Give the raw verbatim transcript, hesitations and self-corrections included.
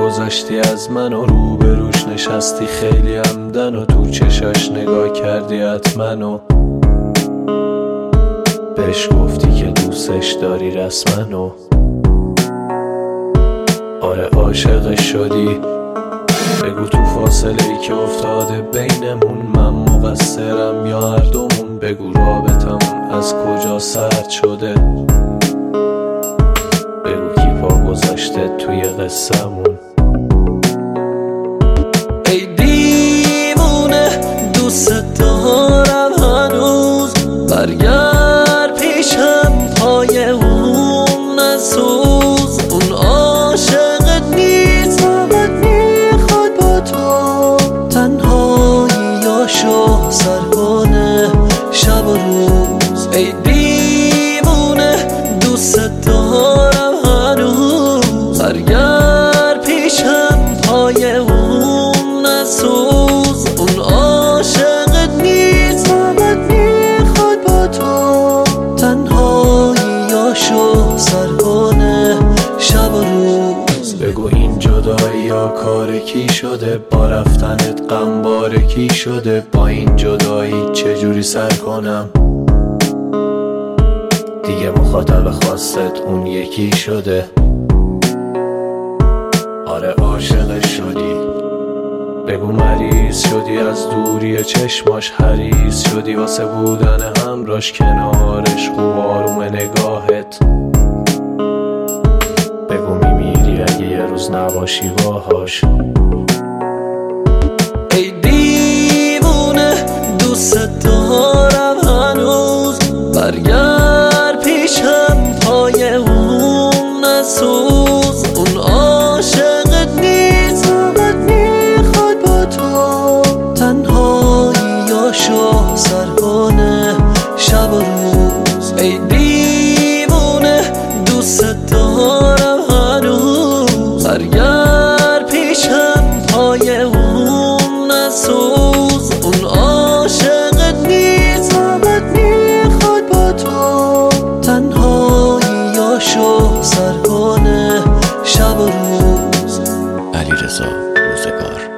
گذاشتی از من و روبروش نشستی خیلی عمدن و تو چشاش نگاه کردی حتما و بهش گفتی که دوستش داری رسما و آره عاشقش شدی. بگو تو فاصله ای که افتاده بینمون من مقصرم یا هر دومون؟ بگو رابطمون از کجا سرد شده؟ بگو کی پا گذاشته توی قصه‌مون؟ ای دیوونه دوست دارم هنوز، برگرد پیشم پای اون نسوز. اون عاشقت نیست فقط میخواد با تو تنهاییاشو سر کنه شب و روز. ای دیوونه دوست دارم هنوز، برگرد پیشم پای اون نسوز. اون عاشقت نیست فقط میخواد با تو تنهاییاشو سر کنه شب و روز. بگو این جدایی یا کار کی شده؟ با رفتنت غم بار کی شده؟ با این جدایی چجوری سر کنم؟ دیگه مخاطب خواستت اون یکی شده. آره عاشقش شدی. بگو مریض شدی از دوری چشماش، حریص شدی واسه بودن همراش کنارش، خوب آروم نگاهت. بگو میمیری اگه یه روز نباشی باهاش. ای دیوونه دوست دارم هنوز، برگرد پیشم پای اون نسوز. اون عاشقت نیست فقط میخواد با تو تنهاییاشو سر کنه شب و روز. ای دیوونه دوست دارم هنوز، برگرد پیشم پای اون نسوز. اون عاشقت نیست فقط میخواد با تو تنهاییاشو سر کنه شب و روز. علیرضا روزگار.